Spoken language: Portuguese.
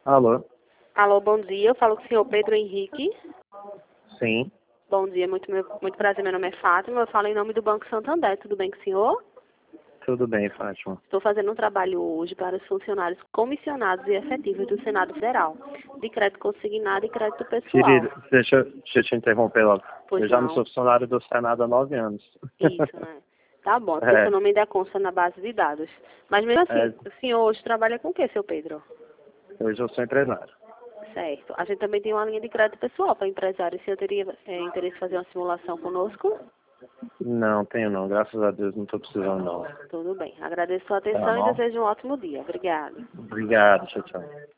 Alô? Alô, bom dia. Eu falo com o senhor Pedro Henrique. Sim, Bom dia, muito prazer. Meu nome é Fátima. Eu falo em nome do Banco Santander. Tudo bem com o senhor? tudo bem, Fátima. Estou fazendo um trabalho hoje para os funcionários comissionados e efetivos do Senado Federal, de crédito consignado e crédito pessoal. Querido, deixa eu te interromper logo. Pois Eu já não não. sou funcionário do Senado há 9 anos. Isso, né? Tá bom, porque É, seu nome ainda consta na base de dados. Mas mesmo assim, é, o senhor hoje trabalha com o quê, seu Pedro? hoje eu sou empresário. Certo. A gente também tem uma linha de crédito pessoal para empresários. O senhor teria interesse em fazer uma simulação conosco? Não, tenho não. Graças a Deus não estou precisando não. Tudo bem. Agradeço a sua Tá atenção e bom? desejo um ótimo dia. Obrigada. Obrigado, tchau, tchau.